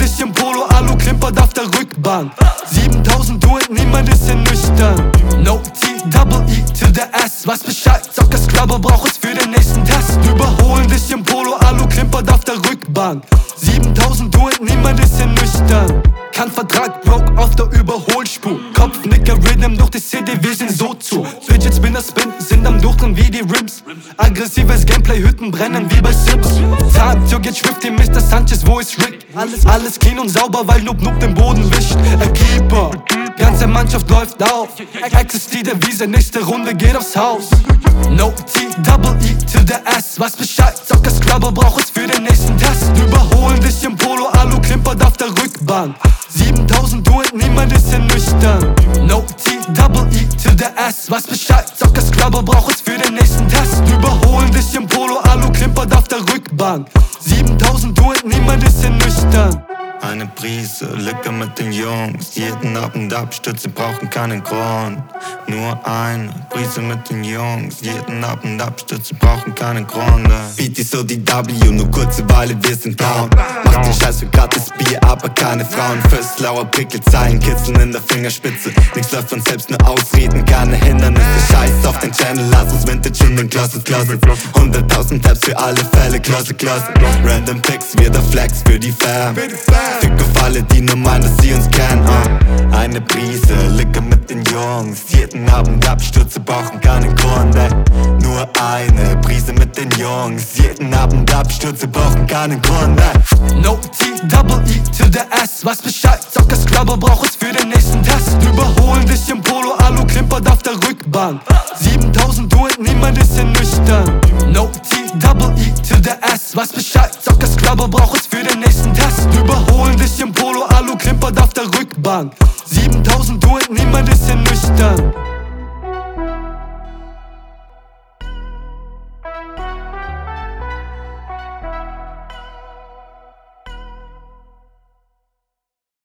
dich im Polo, Alu klimpert auf der Rückbank. 7000 und niemand ist hier nüchtern. No T-Double-E to the S, was Bescheid, Zocker Scrubber brauch es für den nächsten Test. Überholen dich im Polo, Alu klimpert auf der Rückbank. 7000 und niemand ist hier nüchtern. Kein Vertrag, broke auf der Überholspur. Kopfnicker, Rhythm durch die CD, wir sind so zu. Fidget Spinner Spin, sind am Durchdrehen wie die Rims. Aggressives Gameplay, Hütten brennen wie bei Sims. Time to get swifty, Mr. Sanchez, wo ist Rick? Alles clean und sauber, weil Noob den Boden wischt. A Keeper, ganze Mannschaft läuft auf. Access die Devise, nächste Runde geht aufs Haus. No T-Double-E to the S, was Bescheid, Zocker Scrubber brauch es für den nächsten Test. Überholen dich im Polo, Alu klimpert auf der Rückbank. 7000 und niemand ist hier nüchtern. No T-Double-E to the S, was Bescheid, Zocker Scrubber brauch es für den nächsten Test. Überholen dich im Polo, Alu klimpert auf der Rückbank. 7000 und niemand ist hier nüchtern. Eine Prise, Liquor mit den Jungs. Jeden Abend Abstürze brauchen keinen Grund. Nur eine Prise mit den Jungs. Jeden Abend Abstürze brauchen keinen Grund. Beat die so die W, nur kurze Weile, wir sind down. Macht den Scheiß für gratis Bier, aber keine Frauen. Fürs laue Prickelzeilen, Kitzeln in der Fingerspitze. Nix läuft von selbst, nur Ausreden, keine Hindernisse. Scheiß auf den Channel, lass uns Vintage in den Closet. 100.000 Tabs für alle Fälle, Closet. Random Picks, wir der Flex für die Fam. Fick auf alle, die nur meinen, dass sie uns kennen. Eine Prise, Liquor mit den Jungs. Jeden Abend Abstürze brauchen keinen Grund, ey. Nur eine Prise mit den Jungs. Jeden Abend Abstürze brauchen keinen Grund, ey. No T-Double-E to the S, was Bescheid, Zocker Scrubber brauch es für den nächsten Test. Überholen dich im Polo, Alu klimpert auf der Rückbank. 7000 und niemand ist hier nüchtern. No T-Double-E to the S, was Bescheid, Zocker Scrubber brauch es für den nächsten Test. Überholen dich im Polo, Alu klimpert auf der Rückbank. 7000 und niemand ist hier nüchtern.